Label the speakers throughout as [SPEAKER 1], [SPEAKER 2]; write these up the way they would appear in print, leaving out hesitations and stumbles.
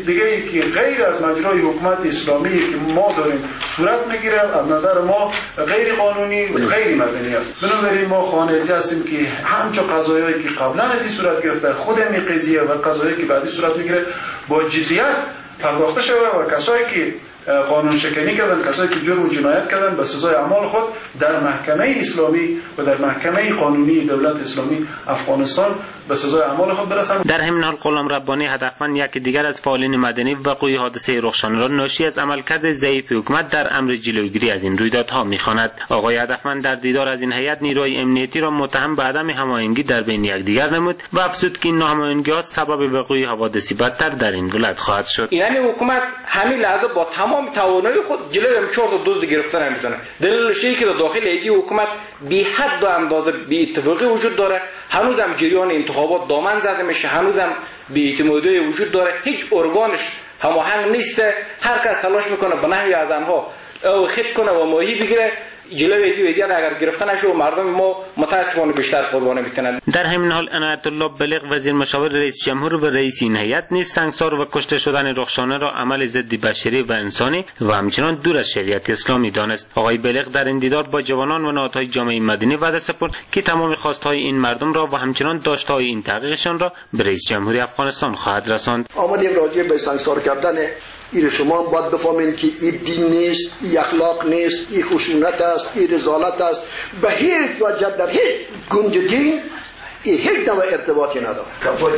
[SPEAKER 1] دیگه ای که غیر از مجرای حکومت اسلامی که ما داریم صورت میگیره از نظر ما غیر قانونی و غیر مدنی است. بنابراین ما خانه‌ای هستیم که همچون قضایایی که قبلا از این صورت گرفته خود این قضیه و قضایی که بعدی صورت میگیره با جدیت پرداخته شده و کسایی که قانون شکنی کردن، کسایی که جرم و جنایت کردن به سزای اعمال خود در محکمه اسلامی و در محکمه قانونی دولت اسلامی افغانستان به سزای اعمال خود برسند.
[SPEAKER 2] در همین حال غلام ربانی هدفمند یکی دیگر از فعالین مدنی وقوع حادثه رخشان را ناشی از عملکرد ضعیف حکومت در امر جلوگیری از این رویدادها می‌خواند. آقای هدفمند در دیدار از این هیئت نیروهای امنیتی را متهم به عدم هماهنگی در بین یکدیگر نمود و افزود که این ناهماهنگی‌ها سبب وقوع حوادثی بدتر در این ولایت خواهد شد.
[SPEAKER 3] یعنی حکومت همین لحظه با تمام توانایی خود جلوی چهار تا دزد گرفتن نمی‌تونه. دلیلش اینه که در داخل ایدی حکومت بی حد و اندازه بی اتفاقی وجود داره. هنوز هم جریان انتخابات دامن زده میشه، هنوز هم بی اعتمادی وجود داره، هیچ ارگانش هماهنگ نیست. هر کس تلاش میکنه به نحوی از آنها او خط کنه و ماهی بگیره. جلوی وضعیت اگر گرفته نشه مردم ما متاسفانه بیشتر قربانی میکنند.
[SPEAKER 2] در همین حال عنایت الله بلیغ وزیر مشاور رئیس جمهور و رئیس این هیئت نیز سنگسار و کشته شدن رخشانه را عمل ضد بشری و انسانی و همچنان دور از شریعت اسلامی دانست. آقای بلیغ در این دیدار با جوانان و نهادهای جامعه مدنی وعده سپرد که تمام خواستهای این مردم را و همچنان داشته‌های این تحقیقشان را به رئیس جمهوری افغانستان خواهد رساند.
[SPEAKER 4] آمدیم راجع به سنگسار کردن این شما هم باید بفهمین که این دین نیست، این اخلاق نیست، این خشونت است، این رذالت است. به هیچ وجه در هیچ گنج دین هیچ نوع ارتباطی نداره.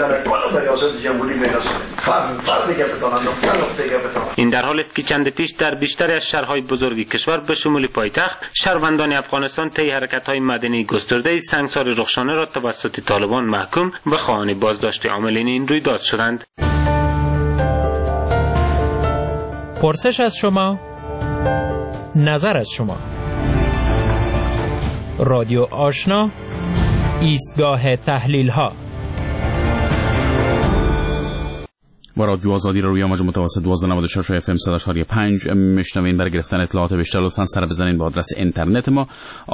[SPEAKER 2] این در حال است که چند پیش در بیشتر از شهرهای بزرگ کشور به شمول پایتخت شهروندان افغانستان طی حرکت‌های مدنی گسترده سنگسار رخشانه را توسط طالبان محکوم به خانه بازداشت عاملین این رویداد شدند.
[SPEAKER 5] پرسش از شما، نظر از شما. رادیو آشنا، ایستگاه تحلیل ها.
[SPEAKER 6] و رادیو آزادی رو روی موج متوسط 1296 FM 100.5 میشنوین. برای گرفتن اطلاعات بیشتر لطفاً سر بزنین به آدرس اینترنت ما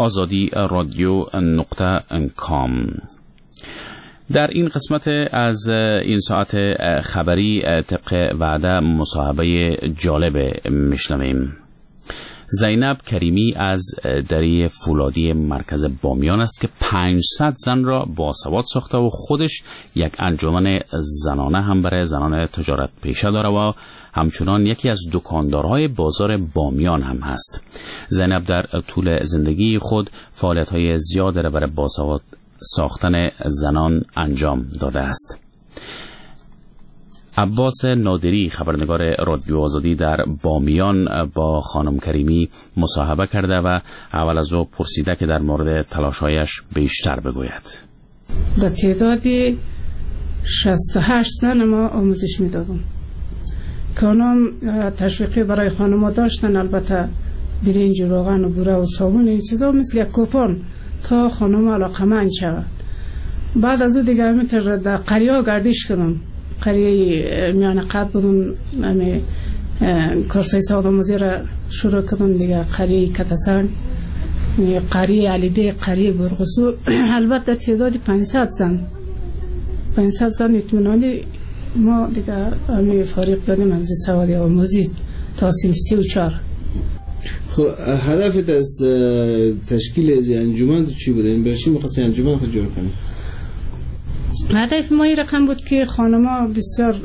[SPEAKER 6] azadi.radio.com. در این قسمت از این ساعت خبری طبق وعده مصاحبه جالب میشنویم. زینب کریمی از دری فولادی مرکز بامیان است که 500 زن را باسواد ساخته و خودش یک انجمن زنانه هم برای زنان تجارت پیشه داره و همچنان یکی از دکاندارهای بازار بامیان هم هست. زینب در طول زندگی خود فعالیت‌های زیاد را برای باسواد ساختن زنان انجام داده است. عباس نادری خبرنگار رادیو آزادی در بامیان با خانم کریمی مصاحبه کرده و اول از او پرسیده که در مورد تلاش‌هایش بیشتر بگوید.
[SPEAKER 7] در تعدادی 68 زن ما آموزش میدادم که آنها تشویقی برای خانم‌ها داشتن، البته برنج و روغن و بوره و صابون این چیزا مثل یک کوپن تا خانم علاقمند شود. بعد از او دیگه همینطور در قریه گردش کردم. قریه میان قد بودم، کورسای سوادآموزی را شروع کردم دیگه. قریه کتسان، قریه علیبی، قریه برغسو. البته تعداد 500 زن اطمینانی ما دیگه همی فارغ دادیم از سواد آموزی تا صنف 34.
[SPEAKER 8] خب هدفت از تشکیل انجمن چی بوده؟ این برای چی می‌خواستی انجمن خود جور کنی؟
[SPEAKER 7] هدف ما این رقم بود که خانم‌ها بسیار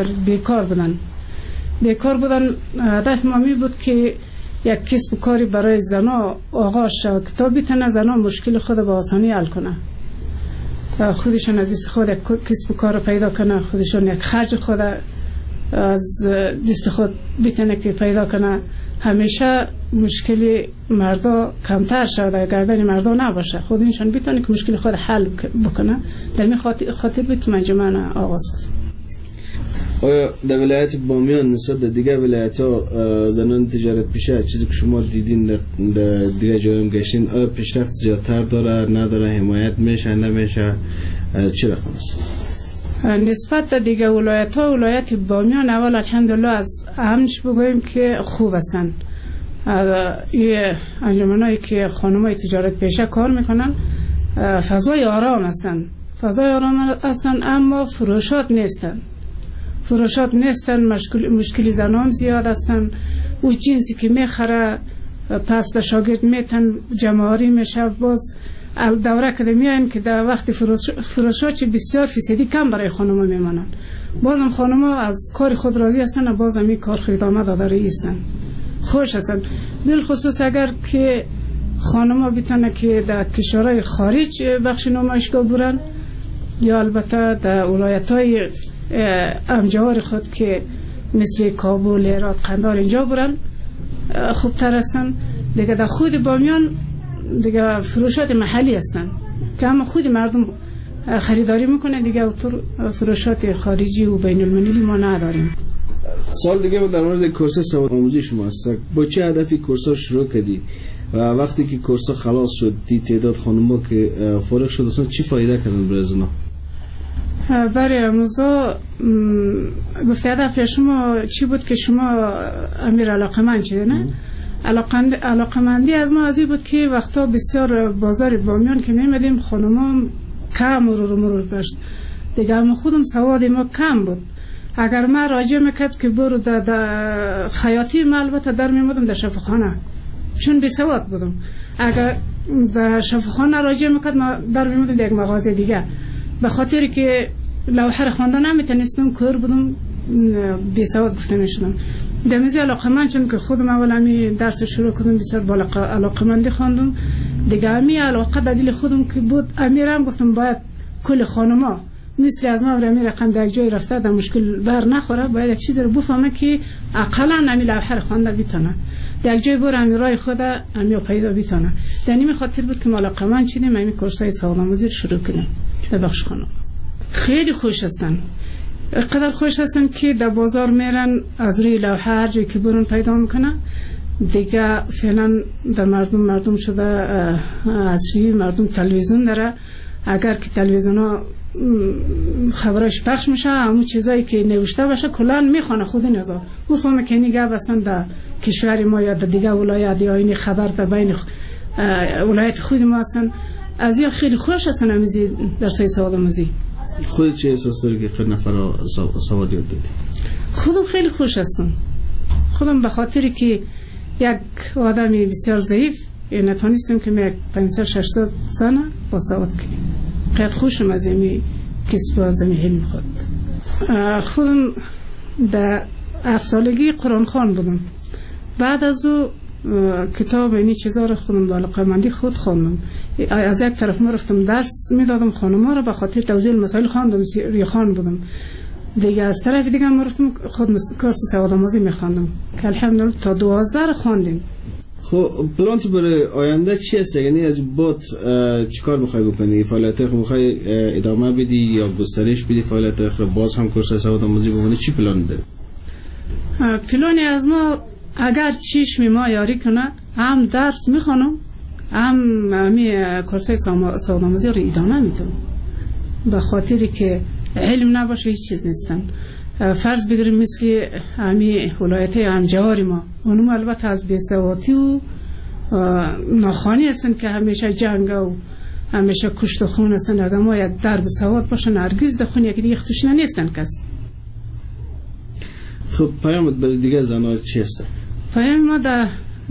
[SPEAKER 7] بیکار بودن. هدف ما می بود که یک کسب و کاری برای زنها آغاز شود تا بتونه زنها مشکل خود به آسانی حل کنه، خودشون از دست خود یک کسب و کار پیدا کنه، خودشون یک خرج خود از دست خود بتونه که پیدا کنه. همیشه مشکل مردا کمتر شده، گردن مردا نباشه، خودشون بتونه که مشکل خود حل بکنه. در این خاطر بتونه انجمن آغاز کنه.
[SPEAKER 8] آیا در ولایت بامیان نسبت به دیگر ولایت‌ها زنان تجارت پیشه چیزی که شما دیدین در دیگر جایم گشتین، آیا پیشرفت زیادتر داره، نداره، حمایت میشه، نمیشه، چی رقم است؟
[SPEAKER 7] نسبت به دیگر ولایت‌ها، ولایت بامیان اول الحمدلله از همش بگوییم که خوب هستن. این انجمنایی که خانمای تجارت پیشه کار میکنن فضای آرام هستن، اما فروشات نیستن. فروشات نیستن، مشکلی زنان زیاد هستن. او جنسی که میخره پس به شاگرد میتن جمعاری میشه، باز دوره که میاین که در وقت فروشات بسیار فیصدی کم برای خانم میمانن. بازم خانم از کار خود راضی هستن و بازم این کار خدمه داده هستن، خوش هستن. بالخصوص اگر که خانم بتونه که در کشورهای خارج بخش نمایشگاه برن یا البته در ولایت‌های امجار خود که مثل کابل، هرات، قندهار اینجا برن خوبتر هستن. دیگه در خود بامیان دیگه فروشات محلی هستن که هم خود مردم خریداری میکنه، دیگه اوتر فروشات خارجی و بین المللی ما نداریم.
[SPEAKER 8] سال دیگه در مورد کورس سواد آموزی شما است. با چه هدفی کورس شروع کردی و وقتی که کورس خلاص شد دی تعداد خانم‌ها که فارغ شد اصلا چی فایده کردن برای زنا؟
[SPEAKER 7] برای امروزا گفته هدف شما چی بود که شما امیر علاقمند شده نه؟ علاقمندی از ما از این بود که وقتا بسیار بازار بامیان که میمدیم خانم‌ها کم مرور داشت، دیگر ما خودم سواد ما کم بود. اگر ما راجع میکرد که برو در خیاطی ما البته در میمودم در شفاخانه چون بی سواد بودم. اگر در شفاخانه راجع میکرد ما در میمودم در یک مغازه دیگه، به خاطر که لوحه خواندن نمیتونستم، کور بودم، بی سواد گفته میشدم. دمیزی علاقمند چون که خودم اول همی درس شروع کردم بسیار بالا علاقمندی خواندم دیگه. همی علاقه در دل خودم که بود امیرم گفتم باید کل خانما مثل از ما برای رقم در جای رفته در مشکل بر نخوره، باید یک چیز رو بفهمه که اقلا همی لوحه خوانده بیتونه، در جای بر همی رای خود همی پیدا بیتونه. در نمی خاطر بود که علاقمند شدیم همی کورسای سوادآموزی شروع کردم. ببخش خانم خیلی خوش هستن، قدر خوش هستن که در بازار میرن از روی لوحه هر جایی که برون پیدا میکنن دیگه. فعلا در مردم شده اصلی مردم تلویزیون داره، اگر که تلویزیون ها خبرش پخش میشه همون چیزایی که نوشته باشه کلان میخوانه خود نظر بفهمه که نیگه بستن در کشور ما یا در دیگه ولایت یا این خبر در بین ولایت خود ما هستن. از این خیلی خوش هستن همیزی درسای سوادآموزی.
[SPEAKER 8] خود چه احساس داری که خیلی نفر سواد یاد دادی؟
[SPEAKER 7] خودم خیلی خوش هستم، خودم به خاطری که یک آدمی بسیار ضعیف نتونستم که من 500-600 سنه با سواد کنیم. خیلی خوشم از این کسب و از این علم خود. خودم در 8 سالگی قرآن خوان بودم، بعد از او کتاب اینی چیزا رو خودم با علاقه‌مندی خود خواندم. از یک طرف ما رفتم درس میدادم خانم‌ها رو به خاطر توضیح مسائل خواندم، ریخان بودم دیگه. از طرف دیگه ما رفتم خود کورس سوادآموزی میخواندم که الحمدلله تا 12 رو خواندیم.
[SPEAKER 8] خب پلان تو برای آینده چی هست؟ یعنی از بعد چیکار میخوای بکنی؟ فعالیت رو میخوای ادامه بدی یا گسترش بدی فعالیت رو؟ باز هم کورس سوادآموزی بمونه؟ چی پلان داری؟
[SPEAKER 7] پلانی از ما اگر چشم ما یاری کنه هم درس میخوانم هم کورس سوادآموزی رو ادامه میدم، به خاطری که علم نباشه هیچ چیز نیستن. فرض بگیریم مثل همی ولایت امجار ما اونم البته از بیسوادی و ناخوانی هستن که همیشه جنگ و همیشه کشت و خون هستن. اگر ما یک درب سواد باشن هرگز در خون یکی دیگه اختشنه نیستن کس.
[SPEAKER 8] خب پیامت برای دیگه زنها چی هست؟
[SPEAKER 7] پیام ما در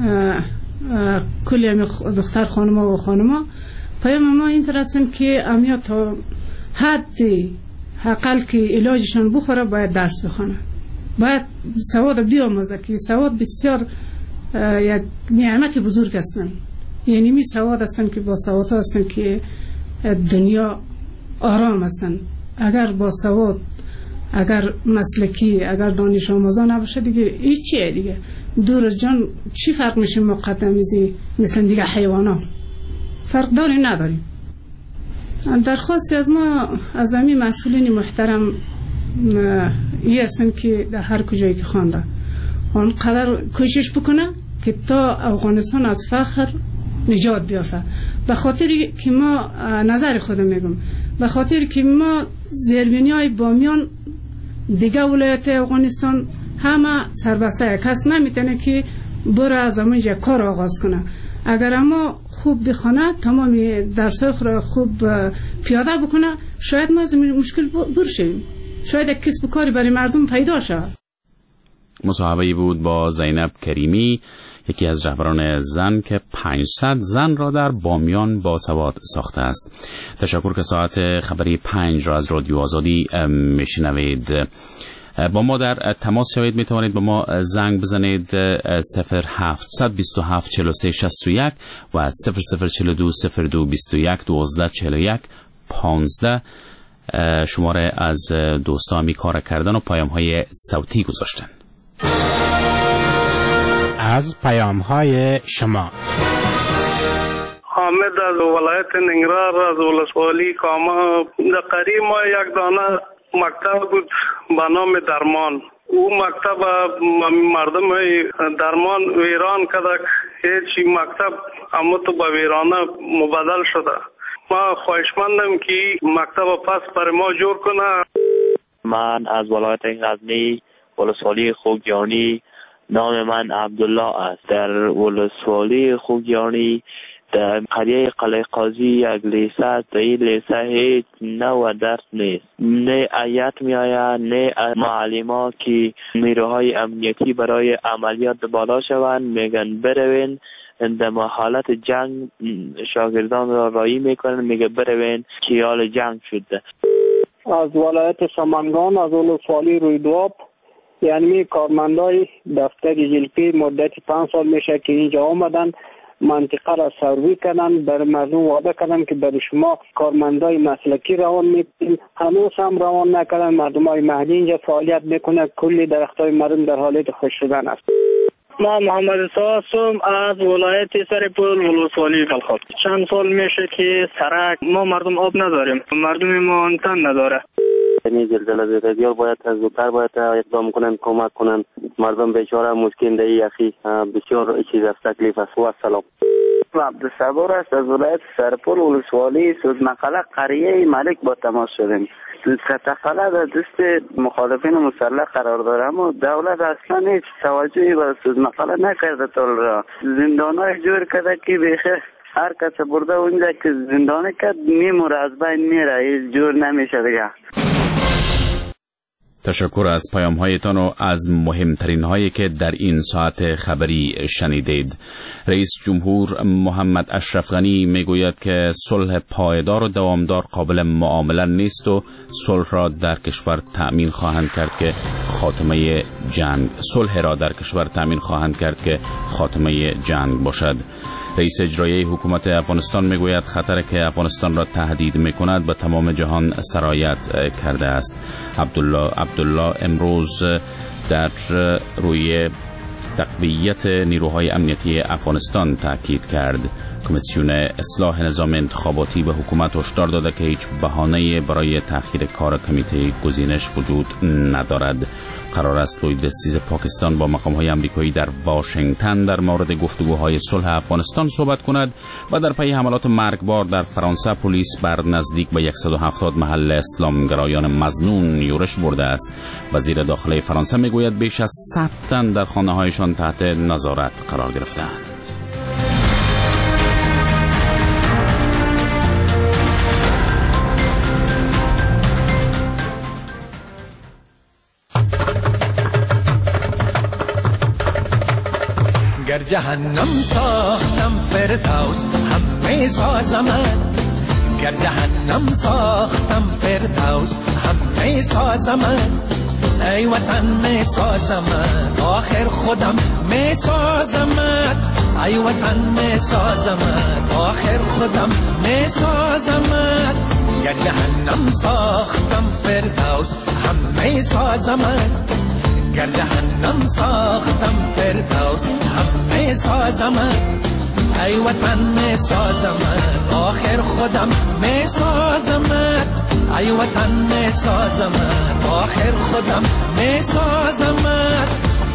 [SPEAKER 7] کلی دختر خانما و خانما پیام ما این طرح هستن که امیا تا حدی حقل که علاجشان بخوره باید درس بخونه، باید سواد بیاموزه که سواد بسیار یک نعمت بزرگ هستن. یعنی می سواد هستن که با سواد هستن که دنیا آرام هستن. اگر با سواد اگر مسلکی اگر دانش آموزان نباشه دیگه هیچیه دیگه دور از جان چی فرق میشه مقدمیزی مثل دیگه حیوانا فرق داری نداریم. درخواست از ما از همین مسئولین محترم این هستن که در هر کجایی که خوانده آنقدر کوشش بکنه که تا افغانستان از فقر نجات بیافته. به خاطر که ما نظر خودم میگم به خاطر که ما زیربنیای بامیان دیگه ولایت افغانستان همه سربسته، کس نمیتونه که بره از همونجا کار آغاز کنه. اگر اما خوب بخونه تمام درسای خود خوب پیاده بکنه شاید ما از مشکل برشیم. شاید یک کسب و کاری برای مردم پیدا شد.
[SPEAKER 6] مصاحبه‌ای بود با زینب کریمی، یکی از رهبران زن که 500 زن را در بامیان باسواد ساخته است. تشکر که ساعت خبری 5 را از رادیو آزادی میشنوید. با ما در تماس شوید، می توانید با ما زنگ بزنید 0727 43 61 و 0042 02 21 12 41 15 شماره از دوستان می کار کردن و پیام‌های صوتی گذاشتن.
[SPEAKER 9] از پیام‌های شما
[SPEAKER 10] حامد از ولایت ننگرهار از ولسوالی کامه در قریب ما یک دانه مکتب بود به نام درمان. او مکتب مردم درمان ویران کدک، هیچ مکتب اما تو به ویرانه مبادل شده. ما خواهشمندم که مکتب پس بر ما جور کنه.
[SPEAKER 11] من از ولایت غزنی ولسوالی خوگیانی، نام من عبدالله است. در ولسوالی خوگیانی در قریه قلعه قاضی یک لیسه است. در این لیسه هیچ نوع درس نیست، نه آیت می آید نه معلم که نیروهای امنیتی برای عملیات بالا شوند میگن بروین در حالت جنگ شاگردان را رایی میکنن، میگه بروین که حال جنگ شده.
[SPEAKER 12] از ولایت سمنگان از ولسوالی رویدواب، یعنی کارمندای دفتر جلپی مدتی 5 سال میشه که اینجا آمدن، منطقه را سروی کردن، بر مردم وعده کردن که برای شما کارمندای مسلکی روان میکنیم، هنوز هم روان نکردن. مردمای محلی اینجا فعالیت میکنه، کلی درختای مردم در حالت خوش شدن است.
[SPEAKER 13] ما محمد ساسم از ولایت سرپل ولسوالی بلخاب. چند سال میشه که سرک ما مردم آب نداریم، مردم ما تن نداره.
[SPEAKER 14] این زلزله زدگی‌ها باید از زودتر باید اقدام کنن، کمک کنن. مردم بیچاره مسکین دی اخی بسیار چیز است، تکلیف است. و سلام.
[SPEAKER 15] عبدالصبور است از ولایت سرپل ولسوالی سودمقاله قریه ملک با تماس شدیم. تفله در دست مخالفین مسلح قرار داره، اما دولت اصلا هیچ توجهی به سودمقاله نکرده. تا را زندانای جور کرده که بیخه هر کس برده اونجا که زندانه کرد میموره، از بین میره، هیچ جور نمیشه دیگه.
[SPEAKER 6] تشکر از پیام‌هایتان و از مهمترین هایی که در این ساعت خبری شنیدید. رئیس جمهور محمد اشرف غنی میگوید که صلح پایدار و دوامدار قابل معامله نیست و صلح را در کشور تأمین خواهند کرد که خاتمه جنگ خاتمه جنگ باشد. رئیس اجرایی حکومت افغانستان میگوید خطری که افغانستان را تهدید میکند به تمام جهان سرایت کرده است. عبدالله امروز در روی تقویت نیروهای امنیتی افغانستان تاکید کرد. کمیسیون اصلاح نظام انتخاباتی به حکومت هشدار داده که هیچ بهانه‌ای برای تأخیر کار کمیته گزینش وجود ندارد. قرار است لوید استیز پاکستان با مقام‌های آمریکایی در واشنگتن در مورد گفتگوهای صلح افغانستان صحبت کند و در پی حملات مرگبار در فرانسه پلیس بر نزدیک به 170 محل اسلامگرایان مظنون یورش برده است. وزیر داخلی فرانسه میگوید بیش از 100 تن در خانه‌هایشان تحت نظارت قرار گرفته‌اند.
[SPEAKER 16] گر جهنم ساختم فردوس همه سازمت، گر جهنم ساختم فردوس همه سازمت، ای وطن می سازمت آخر خودم می سازمت، ای وطن می سازمت آخر خودم می سازمت، گر جهنم ساختم فردوس همه سازمت، گر جهنم ساختم فردوس همه سازمت، ای وطن می سازمت آخر خودم می سازمت، ای وطن می سازمت آخر خودم می سازمت.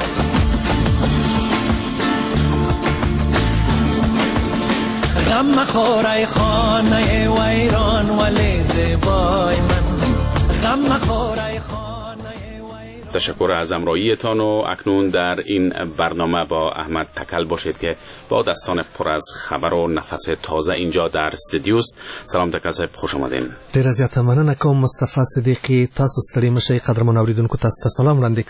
[SPEAKER 16] غم مخور ای خانه ویران ولی زیبای من، غم مخور ای خانه
[SPEAKER 6] تشکر از همراهیتان و اکنون در این برنامه با احمد تکل باشید که با دستان پر از خبر و نفس تازه اینجا در استودیوست. سلام تکل صاحب، خوش آمدین.
[SPEAKER 17] ډیره زیاته مننه کوم مصطفی صدیقی. تاسو ستړي مشئ قدرمن اوریدونکو، تاسو ته سلام وړاندې